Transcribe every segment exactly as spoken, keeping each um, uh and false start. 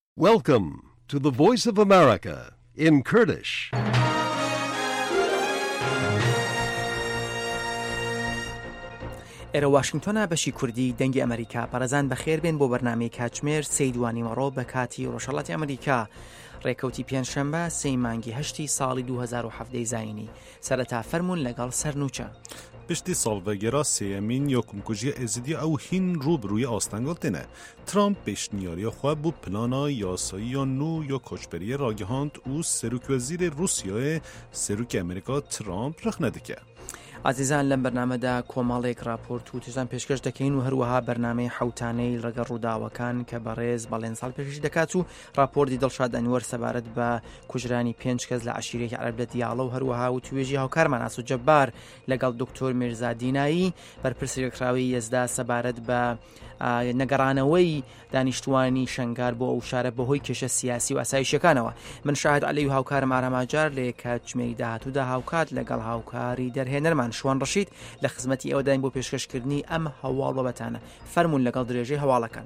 Welcome to the Voice of America in Kurdish. ئێرە واشنگتۆنە بەشی کوردی دەنگی ئەمریکا پەرەزان بەخێر بێن بۆ بەرنامەی کاتژمێر سەی دوانی مەڕۆ بە کاتی ڕۆژهەڵاتی ئەمریکا ڕێکەوتی پێنجشەمبە سەی مانگی هەشتی ساڵی دوو هەزار و هەفت زاینی سەرەتا فەرموون لەگەڵ سەرنووچە پشتی سالڤەگێرا سێیەمین یەکەمکوژیە ئێزیدی ئەو هین ڕووبڕووی ئاستەنگەڵ تێنە ترامپ پێشنیاریە خوا بوو پلانا یاساییە نو یا کۆچبەریە ڕاگەهاند و سەرۆکوەزیرە رووسیایە سەرۆکی ئەمریکا ترامپ ڕخ نەدەکە. ئازیزان لەم بەرنامەدا کۆمەڵێک راپۆرت و تێزان پێشکەش دەکەین و هەروەها بەرنامەی حەوتانەی ڕەگە ڕووداوەکان کە بەڕێز بەڵێن ساڵ پێشی دەکات و راپۆرتی دڵشاد ئەنوەر سەبارەت بە کوژرانی پێنج کەس لە عەشیرەیەکی عەرەب لە دیاڵە و هەروەها و توێژی هاوکارمان ئاسو جەبار لەگەڵ دکتۆر میرزا دینایی بەرپرسیەکراوی یەزدا سەبارەت بە نەگەڕانەوەی دانیشتوانی شەنگار بۆ ئەو شارە بەهۆی کێشە سیاسی و ئاسایشەکانەوە. من شاهد عەلی و هاوکارم ئاراماجار لە کاتژمێری داهاتوودا هاوکات لەگەڵ هاوکاری دەرهێنەرمان شوان ڕەشید لە خزمەتی ئێوەداین بۆ پێشکەشکردنی ئەم هەواڵە بەتانە. فەرموون لەگەڵ درێژەی هەواڵەکان.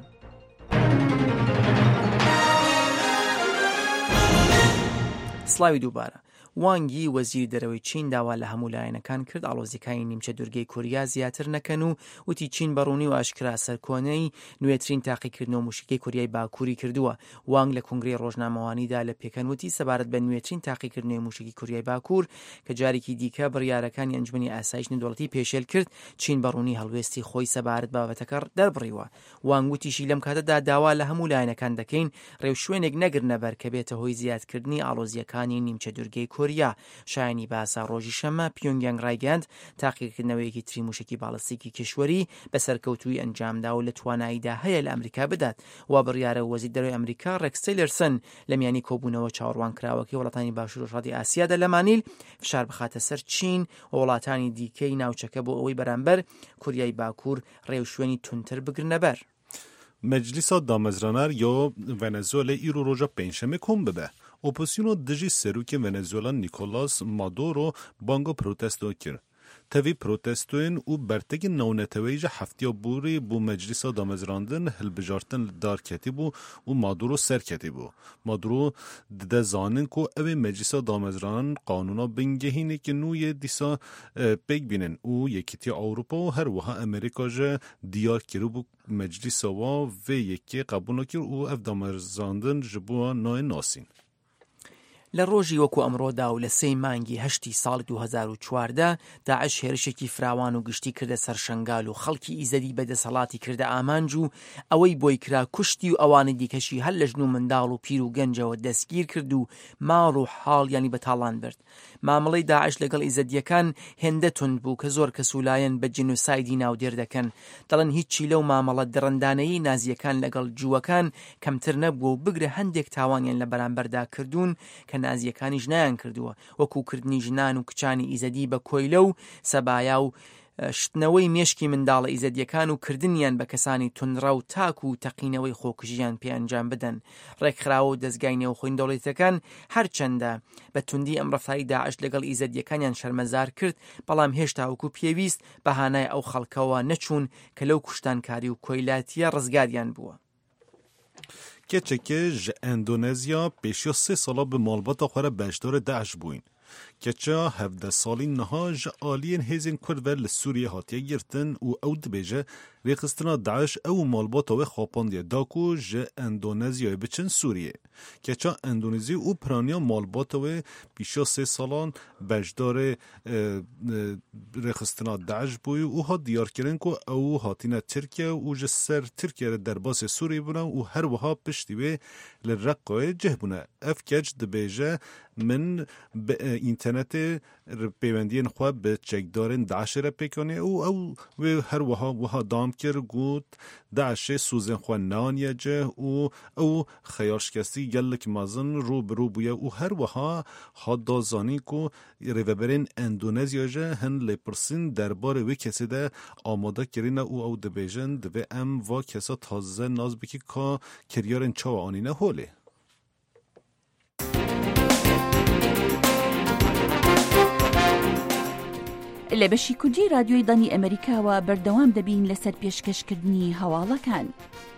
سڵاوی دووبارە. وانگی وەزیری دەرەوەی چین داوا لە هەموو لایەنەکان کرد ئاڵۆزیەکانی نیمچە دوورگەی کوریا زیاتر نەکەن و وتی چین بەڕوونی و ئاشکرا سەرکۆنەی نوێترین تاقیکردنەوە موشکەی کوریای باکووری کردووە. وانگ لە کنگرەی ڕۆژنامەوانیدا لە پێکەنوتی سەبارەت بە نوێترین تاقیکردنەوەی موشکی کوریای باکوور کە جارێکی دیکە بڕیارەکانی ئەنجومەنی ئاسایش نێودەوڵەتی پێشێل کرد چین بەڕوونی هەڵوێستی خۆی سەبارەت بابەتەکە دەربڕیوە. وانگ وتیشی لەم کاتەدا داوا لە هەموو لایەنەکان دەکەین ڕێوشوێنێک نەگرنەبەر کە بێتە هۆی زیادکردنی ئاڵۆزیەکانی نیمچە دوورگەی کوریا. شایانی باسا ڕۆژی شەمە پیۆنگیانگ ڕایگەاند تاقیکردنەوەیەکی تری موشکی باڵستیکی کشوەری بەسەرکەوتووی ئەنجامدا و لە تواناییدا هەیە لە ئەمریکا بدات. وا بڕیارە وەزیر دەرەوەی ئەمریکا ڕێکس تیلەرسن لە میانی کۆبوونەوە چاوەڕوانکراوەکەی وڵاتانی باشوور و ڕۆژهەڵاتی ئاسیادا لە مانیل فشار بخاتە سەر چین و وڵاتانی دیکەی ناوچەکە بۆ ئەوەی بەرامبەر کوریای باکوور ڕێوشوێنی تونتر بگرنەبەر. مجلسا دامەزرانەر یا ڤەنزوێلا ئیرۆ ڕۆژە پێنجشەمە کۆم ببە. اپوزیسیون دژی سروکی ونزوئلا نیکولاس مادورو بانگو پروتستو کرد. تاوی پروتستوین و برتگی نونتویج هفتیا بوری بو مجلس دامزراندن هلبجارتن دار کتی بو و مادورو سر کتی بو. مادورو ده زانن کو اوی مجلس دامزران قانونا بنگهینه که نوی دیسا پیگ بینن و یکیتی اروپا و هر وها امریکا جه دیار کرو بو مجلس و و یکی قبول کرد و اف دامزراندن جبو نای ناسین. لە ڕۆژی وەکو ئەمڕۆدا و لە سەی مانگی هەشتی ساڵی دوو هەزار و چواردە داعش هێرشێکی فراوان و گشتی کردە سەر شەنگال و خەڵکی ئیزەدی بەدەسەڵاتی کردە ئامانج و ئەوەی بۆی کرا کوشتی و ئەوانە دیکەشی هەر لە ژن و منداڵ و پیر و گەنجەوە دەستگیر کرد و ماڵ و حاڵ ینی بەتاڵان برد. مامەڵەی داعش لەگەڵ ئیزەدیەکان هێندە تند بوو کە زۆر کەسولایەن بە جینۆسایدی ناودێر دەکەن. دەڵێن هیچی لەو مامەڵە دڕندانەیی نازیەکان لەگەڵ جووەکان کەمتر نەبووە و بگرە هەندێک تاوانیان لە بەرامبەردا کردوون کە نازیەکانی ژنیان کردووە وەکو کردنی ژنان و کچانی ئیزەدی بە کۆیلە و سەبایا و شتنەوەی مێشکی منداڵە ئیزەدیەکان و کردنیان بە کەسانی تونڕە و تاک و تەقینەوەی خۆکوژیان پێ ئەنجام بدەن. ڕێکخراوە و دەستگای نێوخۆی دەوڵەتەکان هەرچەندە بە توندی ئەم ڕەفتاری داعش لەگەڵ ئیزەدیەکانیان شەرمەزار کرد بەڵام هێشتا وەکو پێویست بەهانای ئەو خەڵکەوە نەچوون کە لەو کوشتانکاری و کۆیلاتیە ڕزگاریان بووە. کچکه ج اندونزیا پیشیا سه سالا به مالبات خوره بشدار داعش بوین. کچا هفده سالی نها ج آلین هزین کرد ول سوریه هاتیه گرتن و او دبیجه ریخستنا داعش او مالبات و خواباندیه داکو ج اندونزیا بچن سوریه. کچا اندونزی او پرانیا مالبات و پیشیا سه سالان بشدار ریخستنا داعش بوی او ها دیار کرن که او هاتینا ترکیه و ج سر ترکیه در باس سوریه بنا و هر وها پشتی به لرقای جه بنا. اف کچ دبیجه من به اینترنت پیوندین خواب به چکدارن داعش را پیکنه او او و هر وها وها دام کر گود داعش سوزن خواه نانیه جه او او خیارشکستی گلک مازن رو برو بویه او هر وها حد دازانی کو ریوبرین اندونزیا جه هن لپرسین درباره وی کسی ده آماده کرینه او او دبیجن دو ام و کسا تازه ناز بکی که کریارن چاو آنینه هوله. لە بەشی کوردی رادیۆی دانی ئەمریکاوە بەردەوام دەبین لەسەر پێشکەشکردنی هەواڵەکان.